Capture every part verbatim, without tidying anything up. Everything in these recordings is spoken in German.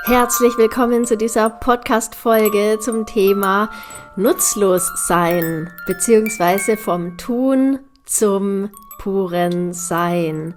Herzlich willkommen zu dieser Podcast-Folge zum Thema Nutzlossein, beziehungsweise vom Tun zum puren Sein.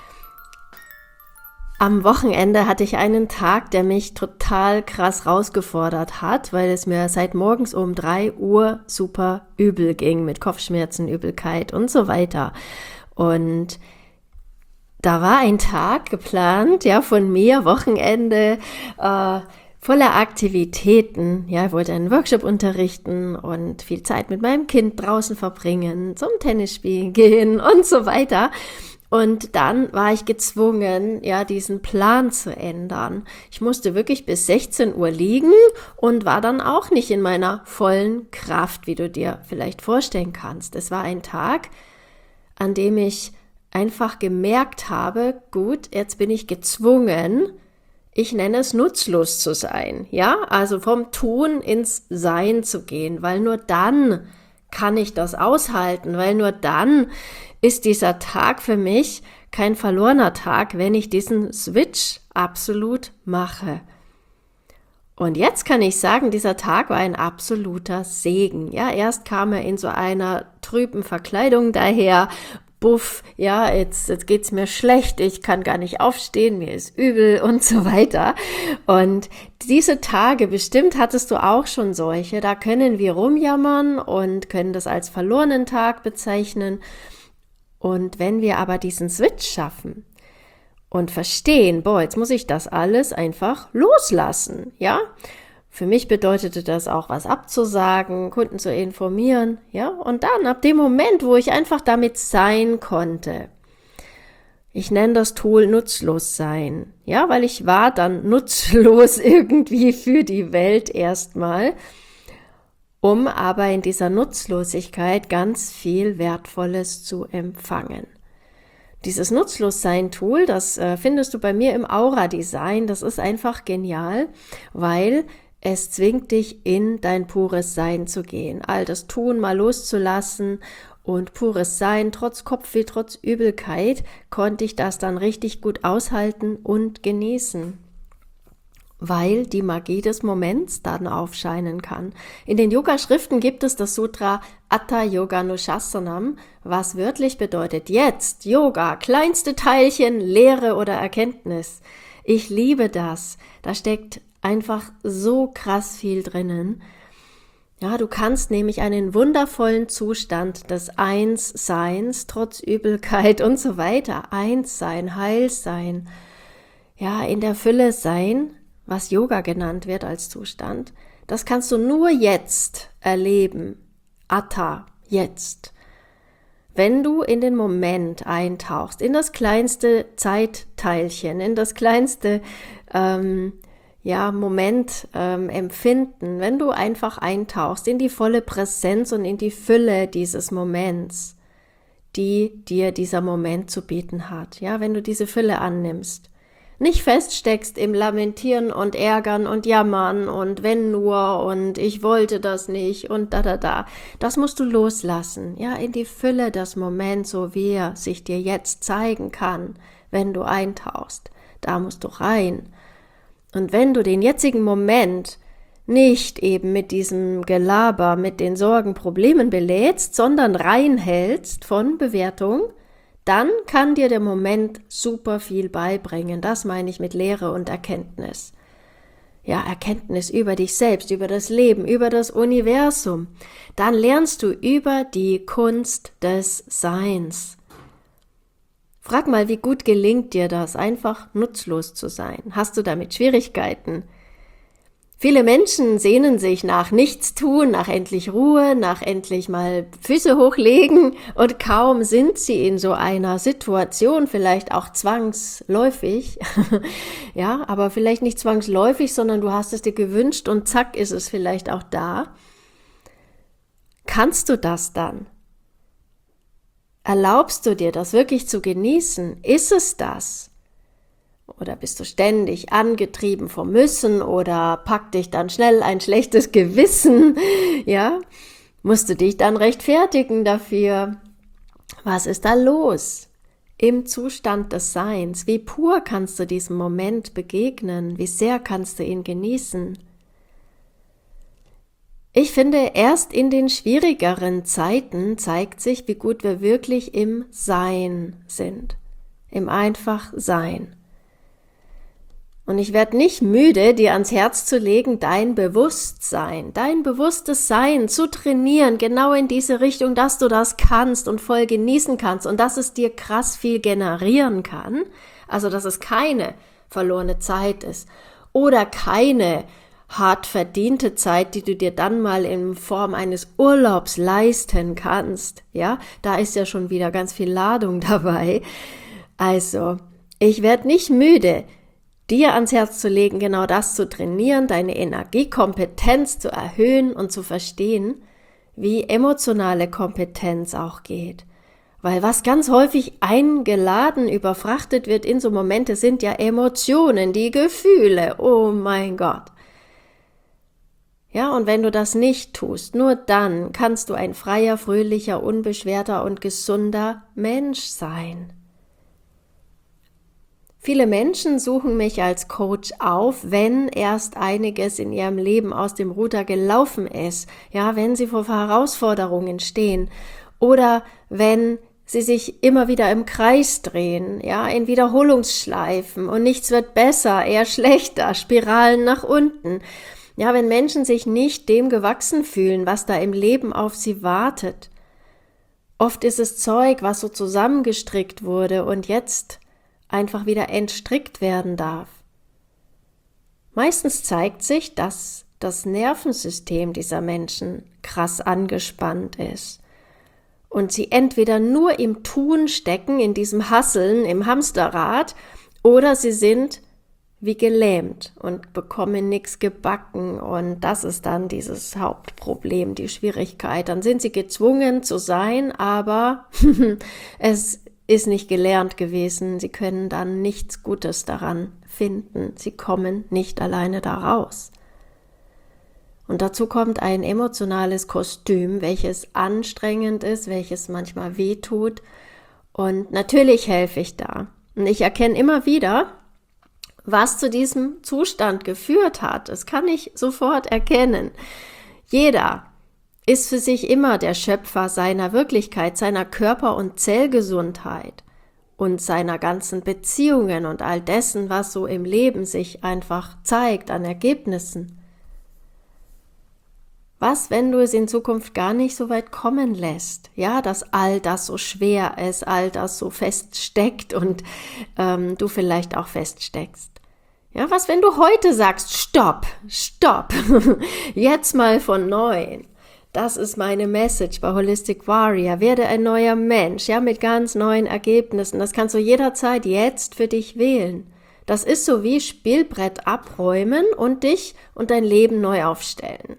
Am Wochenende hatte ich einen Tag, der mich total krass rausgefordert hat, weil es mir seit morgens um drei Uhr super übel ging mit Kopfschmerzen, Übelkeit und so weiter. Und da war ein Tag geplant, ja, von mir, Wochenende, äh, voller Aktivitäten. Ja, ich wollte einen Workshop unterrichten und viel Zeit mit meinem Kind draußen verbringen, zum Tennisspielen gehen und so weiter. Und dann war ich gezwungen, ja, diesen Plan zu ändern. Ich musste wirklich bis sechzehn Uhr liegen und war dann auch nicht in meiner vollen Kraft, wie du dir vielleicht vorstellen kannst. Es war ein Tag, an dem ich einfach gemerkt habe, gut, jetzt bin ich gezwungen, ich nenne es nutzlos zu sein, ja, also vom Tun ins Sein zu gehen, weil nur dann kann ich das aushalten, weil nur dann ist dieser Tag für mich kein verlorener Tag, wenn ich diesen Switch absolut mache. Und jetzt kann ich sagen, dieser Tag war ein absoluter Segen, ja, erst kam er in so einer trüben Verkleidung daher. Buff, ja, jetzt, jetzt geht's mir schlecht, ich kann gar nicht aufstehen, mir ist übel und so weiter. Und diese Tage, bestimmt hattest du auch schon solche, da können wir rumjammern und können das als verlorenen Tag bezeichnen. Und wenn wir aber diesen Switch schaffen und verstehen, boah, jetzt muss ich das alles einfach loslassen, ja, für mich bedeutete das auch, was abzusagen, Kunden zu informieren, ja, und dann ab dem Moment, wo ich einfach damit sein konnte, ich nenne das Tool nutzlos sein, ja, weil ich war dann nutzlos irgendwie für die Welt erstmal, um aber in dieser Nutzlosigkeit ganz viel Wertvolles zu empfangen. Dieses Nutzlossein-Tool, das äh, findest du bei mir im Aura-Design, das ist einfach genial, weil es zwingt dich, in dein pures Sein zu gehen, all das Tun mal loszulassen und pures Sein, trotz Kopfweh, trotz Übelkeit, konnte ich das dann richtig gut aushalten und genießen, weil die Magie des Moments dann aufscheinen kann. In den Yoga-Schriften gibt es das Sutra Atha Yoga Nushasanam, was wörtlich bedeutet, jetzt, Yoga, kleinste Teilchen, Lehre oder Erkenntnis. Ich liebe das, da steckt einfach so krass viel drinnen. Ja, du kannst nämlich einen wundervollen Zustand des Einsseins, trotz Übelkeit und so weiter, Einssein, Heilsein, ja, in der Fülle sein, was Yoga genannt wird als Zustand, das kannst du nur jetzt erleben. Atha, jetzt. Wenn du in den Moment eintauchst, in das kleinste Zeitteilchen, in das kleinste ähm, ja, Moment ähm, empfinden, wenn du einfach eintauchst in die volle Präsenz und in die Fülle dieses Moments, die dir dieser Moment zu bieten hat, ja, wenn du diese Fülle annimmst, nicht feststeckst im Lamentieren und Ärgern und Jammern und wenn nur und ich wollte das nicht und da, da, da. Das musst du loslassen, ja, in die Fülle des Moments, so wie er sich dir jetzt zeigen kann, wenn du eintauchst. Da musst du rein. Und wenn du den jetzigen Moment nicht eben mit diesem Gelaber, mit den Sorgen, Problemen belädst, sondern reinhältst von Bewertung, dann kann dir der Moment super viel beibringen. Das meine ich mit Lehre und Erkenntnis. Ja, Erkenntnis über dich selbst, über das Leben, über das Universum. Dann lernst du über die Kunst des Seins. Frag mal, wie gut gelingt dir das, einfach nutzlos zu sein? Hast du damit Schwierigkeiten? Viele Menschen sehnen sich nach Nichtstun, nach endlich Ruhe, nach endlich mal Füße hochlegen und kaum sind sie in so einer Situation, vielleicht auch zwangsläufig, ja, aber vielleicht nicht zwangsläufig, sondern du hast es dir gewünscht und zack ist es vielleicht auch da. Kannst du das dann? Erlaubst du dir das wirklich zu genießen? Ist es das? Oder bist du ständig angetrieben vom Müssen oder packt dich dann schnell ein schlechtes Gewissen? Ja, musst du dich dann rechtfertigen dafür? Was ist da los? im Zustand des Seins. Wie pur kannst du diesem Moment begegnen? Wie sehr kannst du ihn genießen? Ich finde, erst in den schwierigeren Zeiten zeigt sich, wie gut wir wirklich im Sein sind. Im einfach Sein. Und ich werde nicht müde, dir ans Herz zu legen, dein Bewusstsein, dein bewusstes Sein zu trainieren, genau in diese Richtung, dass du das kannst und voll genießen kannst und dass es dir krass viel generieren kann. Also, dass es keine verlorene Zeit ist oder keine hart verdiente Zeit, die du dir dann mal in Form eines Urlaubs leisten kannst. Ja, da ist ja schon wieder ganz viel Ladung dabei. Also, ich werde nicht müde, dir ans Herz zu legen, genau das zu trainieren, deine Energiekompetenz zu erhöhen und zu verstehen, wie emotionale Kompetenz auch geht. Weil was ganz häufig eingeladen, überfrachtet wird in so Momente, sind ja Emotionen, die Gefühle. Oh mein Gott. Ja, und wenn du das nicht tust, nur dann kannst du ein freier, fröhlicher, unbeschwerter und gesunder Mensch sein. Viele Menschen suchen mich als Coach auf, wenn erst einiges in ihrem Leben aus dem Ruder gelaufen ist, ja, wenn sie vor Herausforderungen stehen oder wenn sie sich immer wieder im Kreis drehen, ja, in Wiederholungsschleifen und nichts wird besser, eher schlechter, Spiralen nach unten. Ja, wenn Menschen sich nicht dem gewachsen fühlen, was da im Leben auf sie wartet. Oft ist es Zeug, was so zusammengestrickt wurde und jetzt einfach wieder entstrickt werden darf. Meistens zeigt sich, dass das Nervensystem dieser Menschen krass angespannt ist und sie entweder nur im Tun stecken, in diesem Hasseln, im Hamsterrad, oder sie sind wie gelähmt und bekommen nichts gebacken und das ist dann dieses Hauptproblem, die Schwierigkeit. Dann sind sie gezwungen zu sein, aber es ist nicht gelernt gewesen. Sie können dann nichts Gutes daran finden. Sie kommen nicht alleine da raus. Und dazu kommt ein emotionales Kostüm, welches anstrengend ist, welches manchmal wehtut. Und natürlich helfe ich da. Und ich erkenne immer wieder, was zu diesem Zustand geführt hat. Das kann ich sofort erkennen. Jeder ist für sich immer der Schöpfer seiner Wirklichkeit, seiner Körper- und Zellgesundheit und seiner ganzen Beziehungen und all dessen, was so im Leben sich einfach zeigt an Ergebnissen. Was, wenn du es in Zukunft gar nicht so weit kommen lässt? Ja, dass all das so schwer ist, all das so feststeckt und ähm, du vielleicht auch feststeckst. Ja, was, wenn du heute sagst, stopp, stopp, jetzt mal von neuem. Das ist meine Message bei Holistic Warrior. Werde ein neuer Mensch, ja, mit ganz neuen Ergebnissen. Das kannst du jederzeit jetzt für dich wählen. Das ist so wie Spielbrett abräumen und dich und dein Leben neu aufstellen.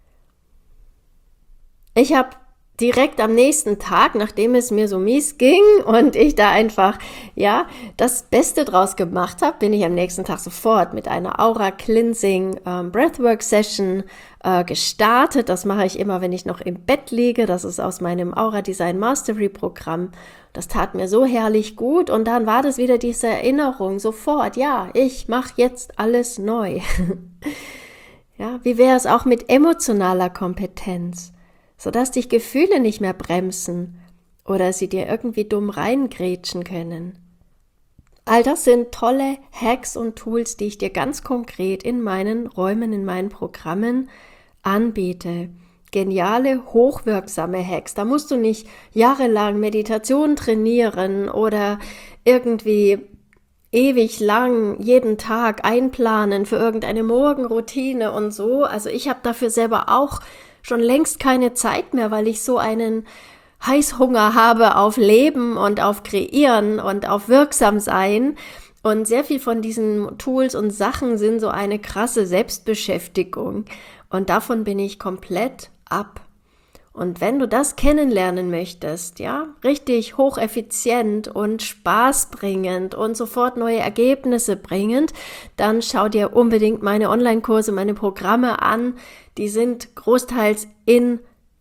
Ich habe direkt am nächsten Tag, nachdem es mir so mies ging und ich da einfach, ja, das Beste draus gemacht habe, bin ich am nächsten Tag sofort mit einer Aura Cleansing ähm, Breathwork Session äh, gestartet. Das mache ich immer, wenn ich noch im Bett liege. Das ist aus meinem Aura Design Mastery Programm. Das tat mir so herrlich gut und dann war das wieder diese Erinnerung sofort, ja, ich mache jetzt alles neu. Ja, wie wäre es auch mit emotionaler Kompetenz? Sodass dich Gefühle nicht mehr bremsen oder sie dir irgendwie dumm reingrätschen können. All das sind tolle Hacks und Tools, die ich dir ganz konkret in meinen Räumen, in meinen Programmen anbiete. Geniale, hochwirksame Hacks. Da musst du nicht jahrelang Meditation trainieren oder irgendwie ewig lang jeden Tag einplanen für irgendeine Morgenroutine und so. Also ich habe dafür selber auch schon längst keine Zeit mehr, weil ich so einen Heißhunger habe auf Leben und auf Kreieren und auf Wirksamsein. Und sehr viel von diesen Tools und Sachen sind so eine krasse Selbstbeschäftigung. Und davon bin ich komplett ab. Und wenn du das kennenlernen möchtest, ja, richtig hocheffizient und spaßbringend und sofort neue Ergebnisse bringend, dann schau dir unbedingt meine Online-Kurse, meine Programme an. Die sind großteils in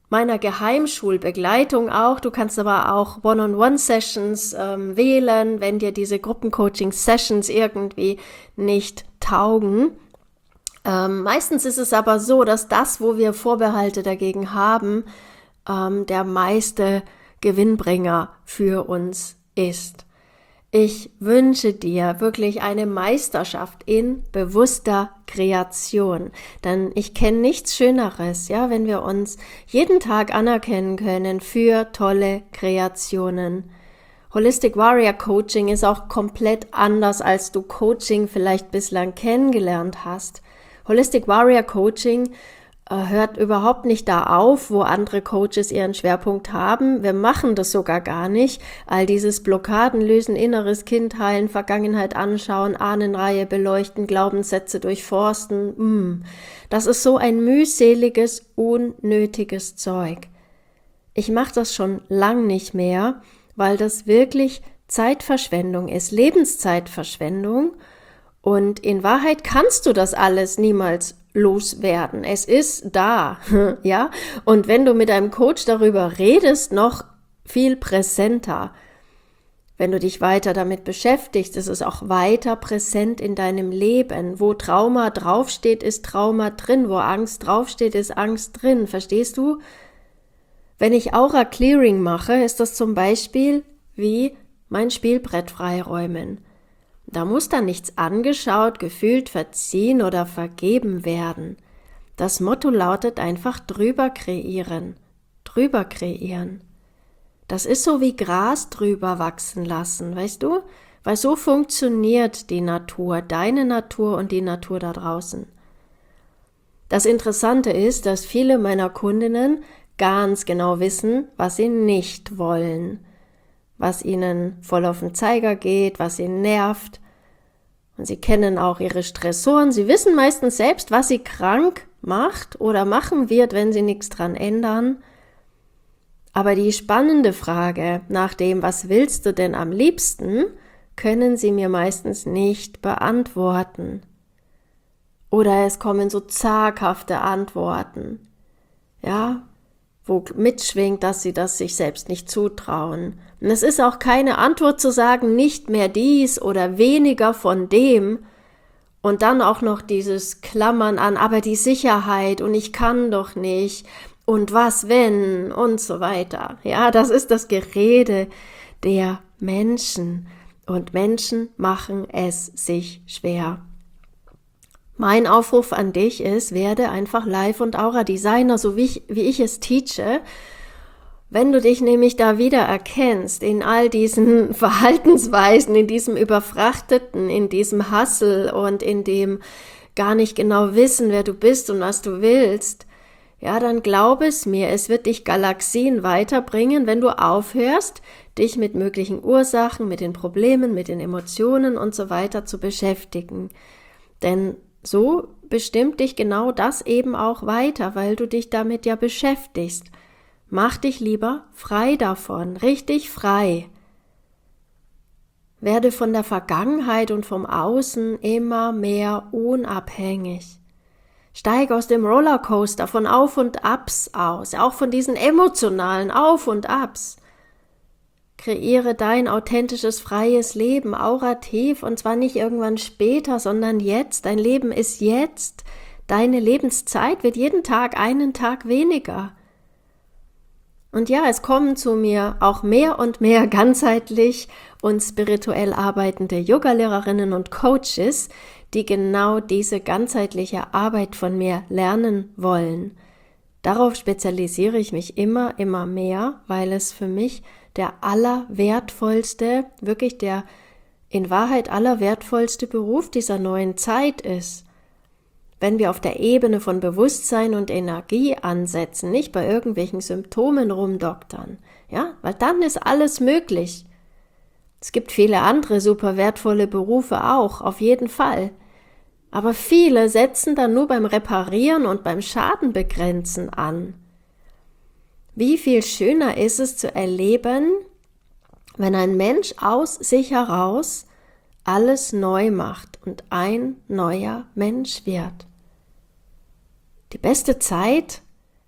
meiner Geheimschulbegleitung auch. Du kannst aber auch One-on-One-Sessions ähm, wählen, wenn dir diese Gruppencoaching-Sessions irgendwie nicht taugen. Ähm, meistens ist es aber so, dass das, wo wir Vorbehalte dagegen haben, ähm, der meiste Gewinnbringer für uns ist. Ich wünsche dir wirklich eine Meisterschaft in bewusster Kreation, denn ich kenne nichts Schöneres, ja, wenn wir uns jeden Tag anerkennen können für tolle Kreationen. Holistic Warrior Coaching ist auch komplett anders, als du Coaching vielleicht bislang kennengelernt hast. Holistic Warrior Coaching hört überhaupt nicht da auf, wo andere Coaches ihren Schwerpunkt haben. Wir machen das sogar gar nicht. All dieses Blockaden lösen, inneres Kind heilen, Vergangenheit anschauen, Ahnenreihe beleuchten, Glaubenssätze durchforsten. Mm. Das ist so ein mühseliges, unnötiges Zeug. Ich mache das schon lang nicht mehr, weil das wirklich Zeitverschwendung ist, Lebenszeitverschwendung. Und in Wahrheit kannst du das alles niemals loswerden. Es ist da, ja. Und wenn du mit einem Coach darüber redest, noch viel präsenter. Wenn du dich weiter damit beschäftigst, ist es auch weiter präsent in deinem Leben. Wo Trauma draufsteht, ist Trauma drin. Wo Angst draufsteht, ist Angst drin. Verstehst du? Wenn ich Aura Clearing mache, ist das zum Beispiel wie mein Spielbrett freiräumen. Da muss dann nichts angeschaut, gefühlt, verziehen oder vergeben werden. Das Motto lautet einfach drüber kreieren, drüber kreieren. Das ist so wie Gras drüber wachsen lassen, weißt du? Weil so funktioniert die Natur, deine Natur und die Natur da draußen. Das Interessante ist, dass viele meiner Kundinnen ganz genau wissen, was sie nicht wollen, was ihnen voll auf den Zeiger geht, was sie nervt. Und sie kennen auch ihre Stressoren. Sie wissen meistens selbst, was sie krank macht oder machen wird, wenn sie nichts dran ändern. Aber die spannende Frage nach dem, was willst du denn am liebsten, können sie mir meistens nicht beantworten. Oder es kommen so zaghafte Antworten, ja, wo mitschwingt, dass sie das sich selbst nicht zutrauen. Und es ist auch keine Antwort zu sagen, nicht mehr dies oder weniger von dem und dann auch noch dieses Klammern an, aber die Sicherheit und ich kann doch nicht und was wenn und so weiter. Ja, das ist das Gerede der Menschen und Menschen machen es sich schwer. Mein Aufruf an dich ist, werde einfach Life- und Aura-Designer, so wie ich, wie ich es teache. Wenn du dich nämlich da wieder erkennst, in all diesen Verhaltensweisen, in diesem Überfrachteten, in diesem Hustle und in dem gar nicht genau wissen, wer du bist und was du willst, ja, dann glaub es mir, es wird dich Galaxien weiterbringen, wenn du aufhörst, dich mit möglichen Ursachen, mit den Problemen, mit den Emotionen und so weiter zu beschäftigen. Denn so bestimmt dich genau das eben auch weiter, weil du dich damit ja beschäftigst. Mach dich lieber frei davon, richtig frei. Werde von der Vergangenheit und vom Außen immer mehr unabhängig. Steig aus dem Rollercoaster von Auf und Abs aus, auch von diesen emotionalen Auf und Abs. Kreiere dein authentisches, freies Leben, aurativ, und zwar nicht irgendwann später, sondern jetzt. Dein Leben ist jetzt. Deine Lebenszeit wird jeden Tag einen Tag weniger. Und ja, es kommen zu mir auch mehr und mehr ganzheitlich und spirituell arbeitende Yogalehrerinnen und Coaches, die genau diese ganzheitliche Arbeit von mir lernen wollen. Darauf spezialisiere ich mich immer, immer mehr, weil es für mich der allerwertvollste, wirklich der in Wahrheit allerwertvollste Beruf dieser neuen Zeit ist. Wenn wir auf der Ebene von Bewusstsein und Energie ansetzen, nicht bei irgendwelchen Symptomen rumdoktern, ja, weil dann ist alles möglich. Es gibt viele andere super wertvolle Berufe auch, auf jeden Fall. Aber viele setzen dann nur beim Reparieren und beim Schadenbegrenzen an. Wie viel schöner ist es zu erleben, wenn ein Mensch aus sich heraus alles neu macht und ein neuer Mensch wird. Die beste Zeit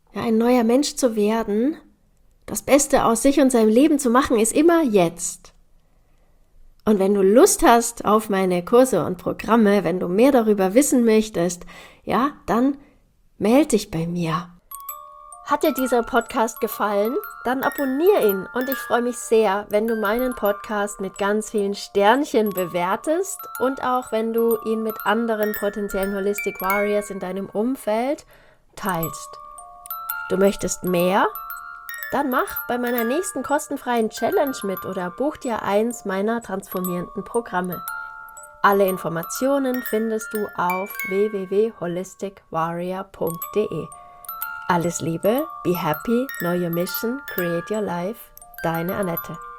Ja, ein neuer Mensch zu werden, das Beste aus sich und seinem Leben zu machen, ist immer jetzt. Und wenn du Lust hast auf meine Kurse und Programme, wenn du mehr darüber wissen möchtest, ja, dann melde dich bei mir. Hat dir dieser Podcast gefallen? Dann abonniere ihn und ich freue mich sehr, wenn du meinen Podcast mit ganz vielen Sternchen bewertest und auch wenn du ihn mit anderen potenziellen Holistic Warriors in deinem Umfeld teilst. Du möchtest mehr? Dann mach bei meiner nächsten kostenfreien Challenge mit oder buch dir eins meiner transformierenden Programme. Alle Informationen findest du auf w w w punkt holistic warrior punkt d e. Alles Liebe, be happy, know your mission, create your life, deine Annette.